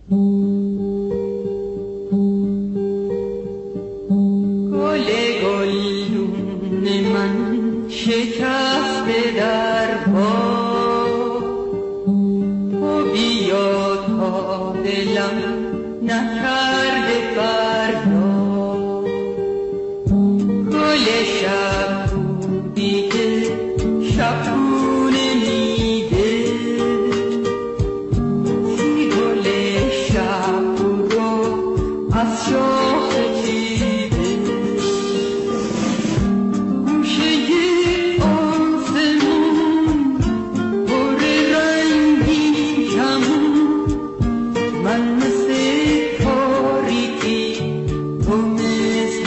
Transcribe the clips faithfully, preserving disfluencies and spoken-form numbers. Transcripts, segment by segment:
گل گلدون من شکسته در پا، تو بیا تا دلم نکرده فردا. گل شب بودی که شبونه میده، سی گل شب رو از شاخ چیده. گوشه آسمون پر رنگین کمون، من مثل تاریکی تو مثل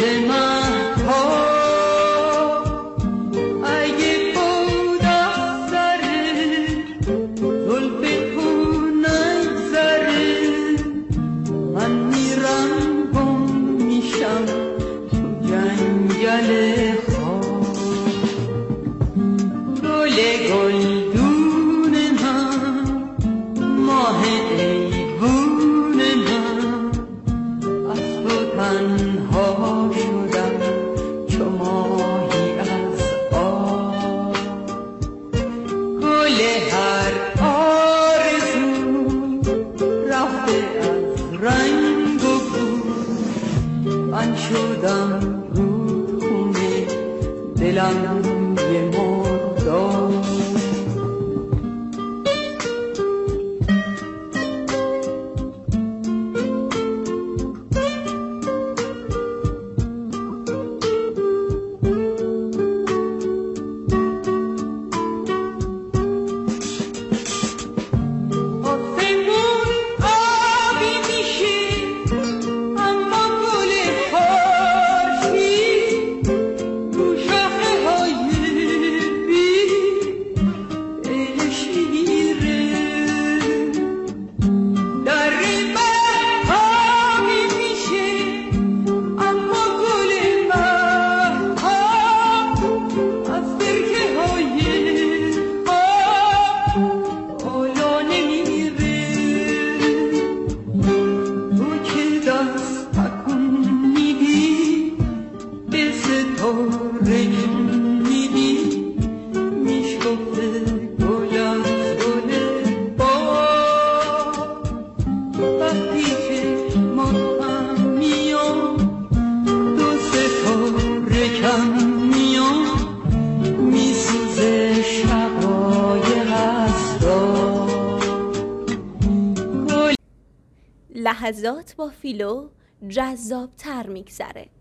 مهتاب. اگه بود از سر زلف تو نگذره، من میرم گم میشم تو جنگل خواب. گل گلدون من، ماه ایوون من، از تو تنها شدم چو ماهی از آب. گل هر آرزو رفته از رنگ و بو، من شدم رودخونه دلم یه مرداب. آسمون آبی میشه اما گل خورشید رو شاخه های بی شیره. در آبی میشه اما گل مهتاب از برکه های آب بالا نمیره. تو که دست تکون میدی به ستاره میدی، میشکفته گل از گل باغ. وقتی که من میام دو ستاره کم میام، میسوزه شبای هستا. لحظات با فیلو جذاب تر میگذره.